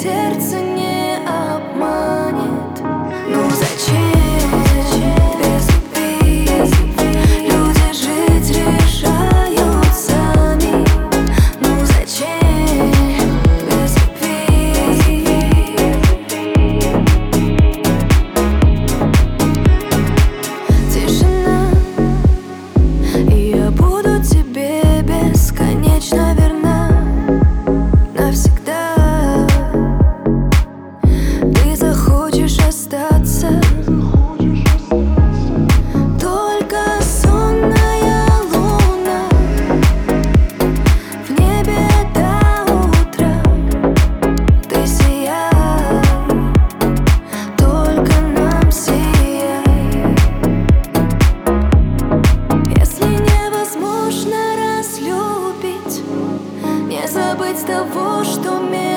сердце не обманет. Ну зачем без любви люди жить решают сами? Ну зачем без любви? Тишина, и я буду тебе бесконечно верна. Навсегда ты захочешь остаться. Только сонная луна в небе до утра. Ты сияй, только нам сияй. Если невозможно разлюбить, не забыть того, что